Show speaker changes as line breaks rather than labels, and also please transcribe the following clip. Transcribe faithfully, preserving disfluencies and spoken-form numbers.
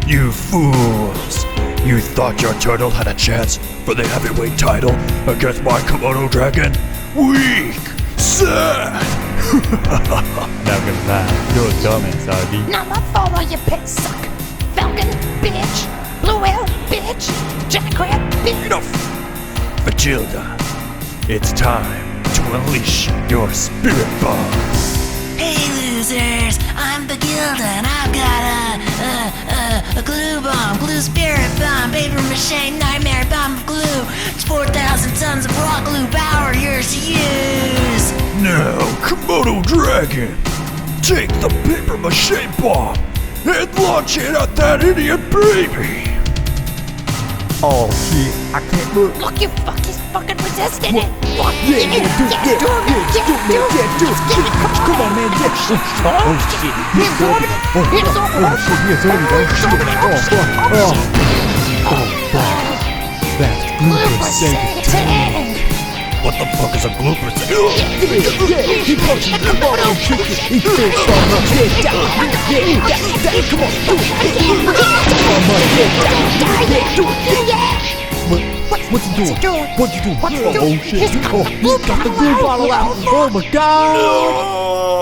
You fools! You thought your turtle had a chance for the heavyweight title against my Komodo dragon? Weak! Sad!
Now goodbye. You're a dumbass, R D.
Now my follow you pit suck. Falcon, bitch. Blue whale, bitch. Jackrabbit, bitch.
Enough! Matilda, it's time to unleash your spirit bomb.
Hey losers, I'm Bagilda and I've got a, a, a, a glue bomb, glue spirit bomb, paper mache nightmare bomb of glue. It's four thousand tons of raw glue power, yours to use.
Now, Komodo dragon, take the paper mache bomb and launch it at that idiot baby.
Oh shit, I can't look.
Look, you fuck, he's fucking resisting it. What?
Yeah, yeah, do it, yeah,
do it,
yeah,
yeah,
do it, man, yeah, do it,
do it.
Come on, man, yeah. Oh shit,
It's over.
oh,
It's
oh,
over.
oh shit, yes, over, oh shit, oh fuck, oh, oh fuck. That's Glooper Satan.
What the fuck is a glooper?
Yeah, yeah, he punches the ball and shoots it. He feels so much. Yeah, down, yeah, yeah, down, down, come on, do it. Yeah, come on, buddy, yeah, down, yeah, do it, yeah. What, what's he doing? What's he doing?
What's he doing?
Oh shit, oh, he's got the glue bottle out. Oh my god.
No!